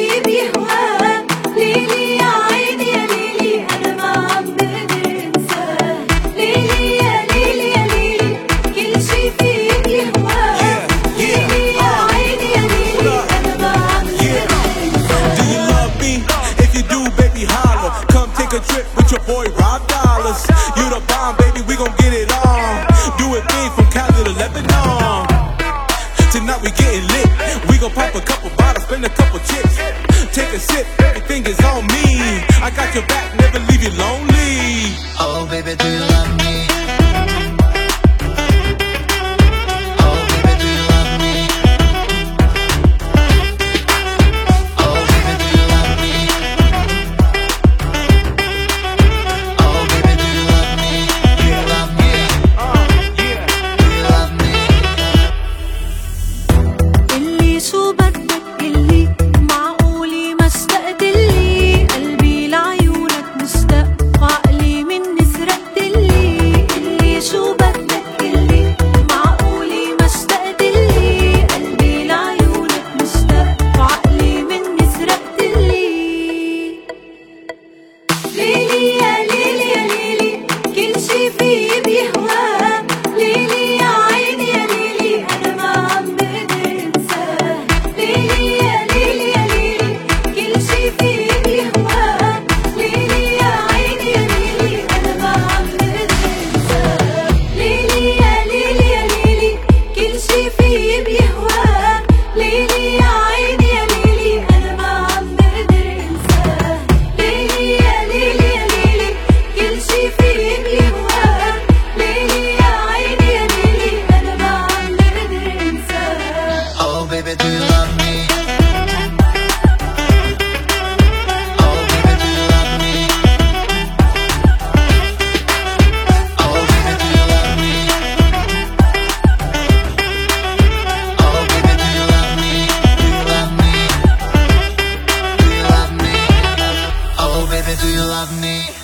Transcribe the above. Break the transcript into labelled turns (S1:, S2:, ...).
S1: فيه بيهواه، ليلي يا عيني يا ليلي أنا ما عم بقدر انساه، ليلي يا ليلي يا ليلي كل شي فيه بيهواه، ليلي يا عيني يا ليلي أنا ما عم بقدر انساه.
S2: Do you love me? If you do, baby, holler. Come take a trip with your boy Rob Dollars. You the bomb, baby, we gon' get it on. Do it big from Cali to Lebanon. Tonight we getting lit. We gon' pop a couple bottles, spend a couple chips. Take a sip, everything is on me. I got your back, never leave you lonely.
S3: Oh baby, do you love me? Oh baby, do you love me? Oh baby, do you love me? Oh baby, do you love me? Do you love me? Do you love me?
S1: قلي شو بدك قلي، معقولي ما اشتقتلي، قلبي لعيونك مشتاق وعقلي مني سرقتلي. قلي شو بدك قلي، معقولي ما اشتقتلي، قلبي لعيونك مشتاق وعقلي مني سرقتلي. ليلي يا ليلي يا ليلي كل شي فيه بيهواه، ليلي يا عيني يا ليلي أنا ما عم بقدر انساه، ليلي يا ليلي يا ليلي كل شي فيه بيهواه، ليلي يا عيني يا ليلي أنا ما عم بقدر انساه، ليلي يا ليلي يا ليلي كل شي فيه بيهواه، ليلي يا عيني يا ليلي أنا ما عم بقدر انساه، ليلي يا ليلي يا ليلي كل شي فيه بيهواه، ليلي يا عيني يا ليلي أنا ما عم بقدر انساه.
S3: Oh baby, do you love me? Oh baby, do you love me? Oh baby, do you love me? Oh baby, do you love me? Do you love me? Do you love me? Oh baby, do you love me?